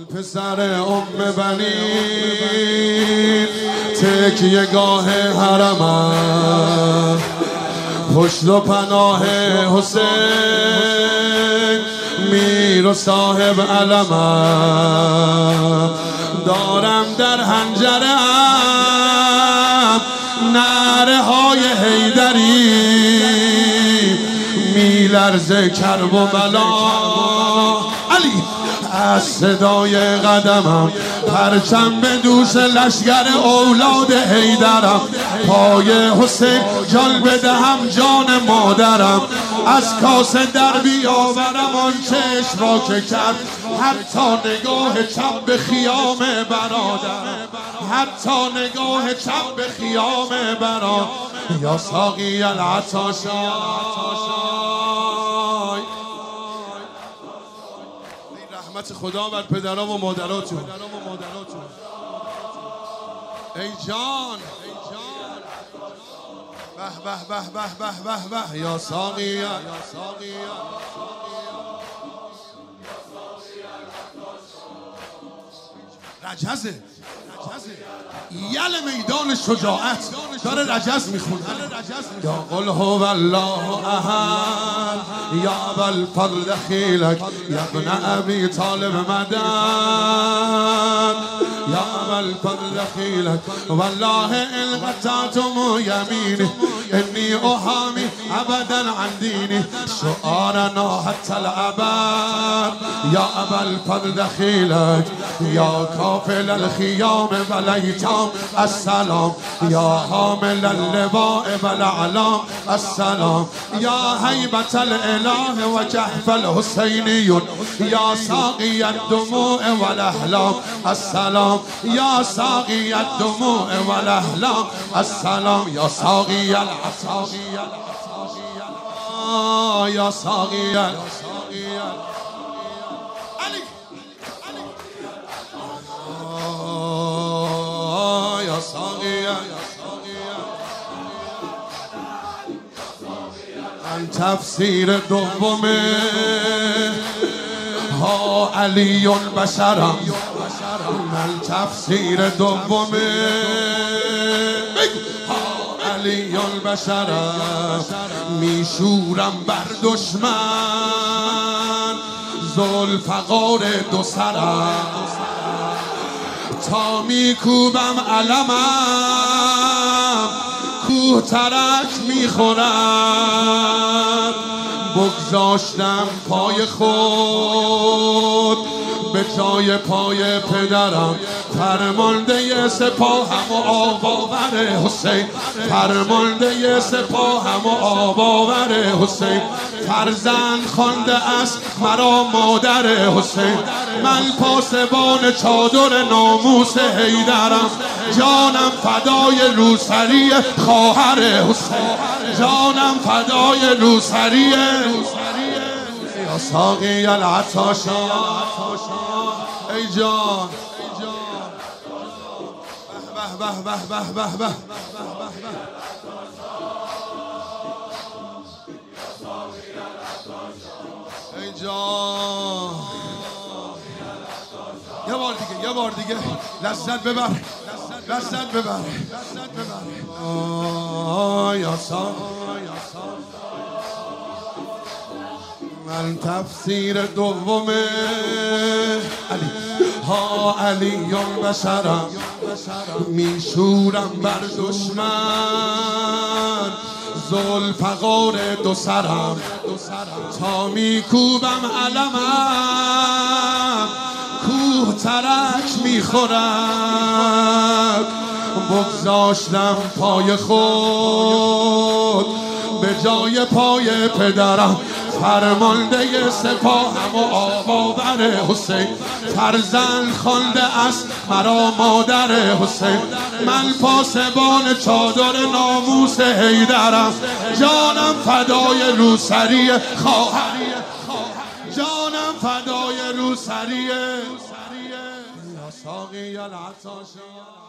پسر بنی تکیه گاه حرمم، پشت و پناه حسین میر و صاحب علمم. دارم در حنجرم نعره های حیدری، میلرزه کرب و بلا علی از صدای قدمم. پرچم به دوش لشگر اولاد حیدرم، پای حسین جان بدهم جان مادرم. از کاسه در بیاورم آن چشم را که کرد حتی نگاه چپ به خیام برادرم، حتی نگاه چپ به خیام برادرم. یا ساقی العطاشای، رحمت خدا بر پدران و مادراتون. ای جان به به به به به به به یا ساقی رجزه یل میدان شجاعت داره رجز میخونه. یا قل هو الله احد یا ابوالفضل خیلک یا ابن ابی طالب مدد یا ابوالفضل خیلک والله ان قطعتم یمینی انی احامی ابدا عن دینی شعارنا حتی الابد یا ابوالفضل خیلک یا کافل الخیام ولیتام السلام یا حامل اللواء والاعلام السلام یا هیبت الاله و جحف الحسینیون یا ساقی الدموع والاحلام السلام یا ساقی الدموع والاحلام السلام یا ساقی یا ساقی من تفسیر دومه ها علی بشرم، من تفسیر دومه ها علی بشرم. میشورم بر دشمن ذوالفقار دو سرم، تا میکوبم علمم کوه ترک میخورد. بگذاشتم پای خود به جای پای پدرم، فرمانده سپاهم و آباور حسین، فرمانده سپاهم و آباور حسین. فرزند خوانده است مرا مادر حسین، من پاسبان چادر ناموس حیدرم. جانم فدای روسری خواهر حسین، جانم فدای روسری یا ساقی العطاشا. ای جان به به به به به به به. ای جان یه بار دیگه لذت ببر، لذت ببر. یا من تفسیر دومه علی ها علی بشرم. میشورم بر دشمن ذوالفقار دو سرم، تا میکوبم علمم کوه ترک میخورد. بگذاشتم پای خود به جای پای پدرم، فرمانده سپاهم و آباور حسین. فرزند خوانده است مرا مادر حسین، من پاسبان چادر ناموس حیدرم. جانم فدای روسری خواهر، جانم فدای روسری یا ساقی العطاشا.